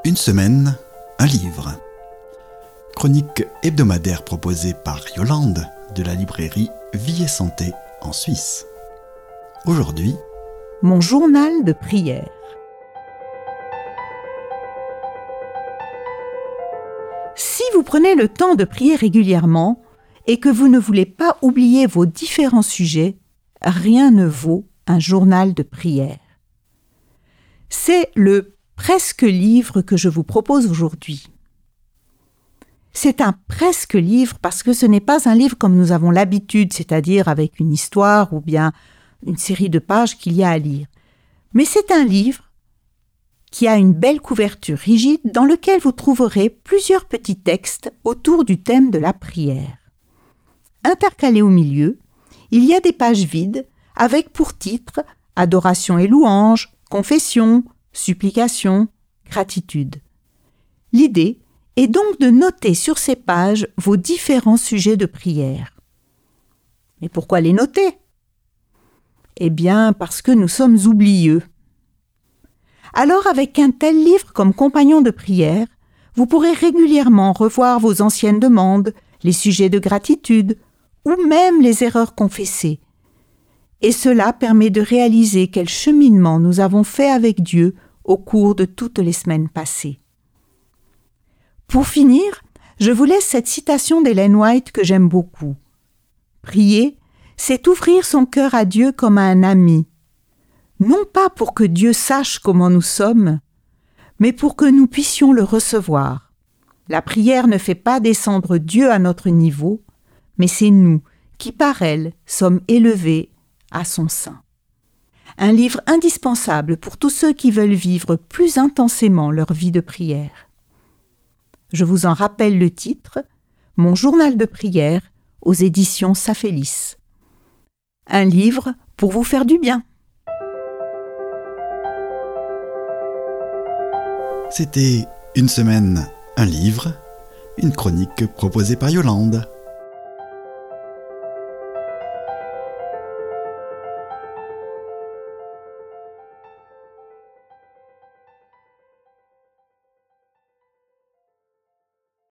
Une semaine, un livre. Chronique hebdomadaire proposée par Yolande de la librairie Vie et Santé en Suisse. Aujourd'hui, mon journal de prière. Si vous prenez le temps de prier régulièrement et que vous ne voulez pas oublier vos différents sujets, rien ne vaut un journal de prière. C'est le presque livre que je vous propose aujourd'hui. C'est un presque livre parce que ce n'est pas un livre comme nous avons l'habitude, c'est-à-dire avec une histoire ou bien une série de pages qu'il y a à lire. Mais c'est un livre qui a une belle couverture rigide dans lequel vous trouverez plusieurs petits textes autour du thème de la prière. Intercalés au milieu, il y a des pages vides avec pour titre « Adoration et louange »,« Confession »,« Supplication »,« Gratitude ». L'idée est donc de noter sur ces pages vos différents sujets de prière. Mais pourquoi les noter ? Eh bien, parce que nous sommes oublieux. Alors, avec un tel livre comme compagnon de prière, vous pourrez régulièrement revoir vos anciennes demandes, les sujets de gratitude ou même les erreurs confessées. Et cela permet de réaliser quel cheminement nous avons fait avec Dieu au cours de toutes les semaines passées. Pour finir, je vous laisse cette citation d'Ellen White que j'aime beaucoup. Prier, c'est ouvrir son cœur à Dieu comme à un ami, non pas pour que Dieu sache comment nous sommes, mais pour que nous puissions le recevoir. La prière ne fait pas descendre Dieu à notre niveau, mais c'est nous qui, par elle, sommes élevés à son sein. Un livre indispensable pour tous ceux qui veulent vivre plus intensément leur vie de prière. Je vous en rappelle le titre, Mon journal de prière aux éditions Safélis. Un livre pour vous faire du bien. c'était Une semaine, un livre, une chronique proposée par Yolande.